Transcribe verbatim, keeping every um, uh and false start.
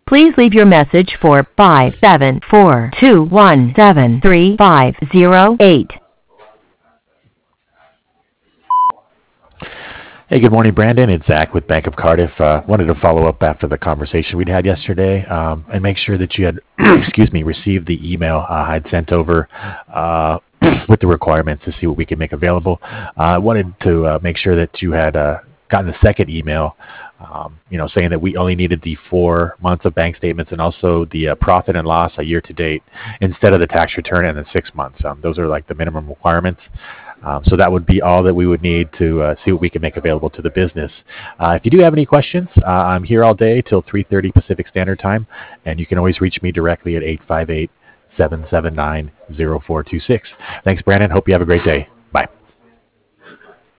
Please leave your message for five seven four two one seven three five zero eight. Hey, good morning, Brandon. It's Zach with Bank of Cardiff. Uh, wanted to follow up after the conversation we'd had yesterday um, and make sure that you had, excuse me, received the email uh, I'd sent over uh, with the requirements to see what we can make available. Uh, I wanted to uh, make sure that you had uh, gotten the second email, um, you know, saying that we only needed the four months of bank statements and also the uh, profit and loss a year to date instead of the tax return and the six months. Um, those are like the minimum requirements. Um, so that would be all that we would need to uh, see what we can make available to the business. Uh, if you do have any questions, uh, I'm here all day till three thirty Pacific Standard Time, and you can always reach me directly at eight five eight, seven seven nine, zero four two six. Thanks, Brandon. Hope you have a great day.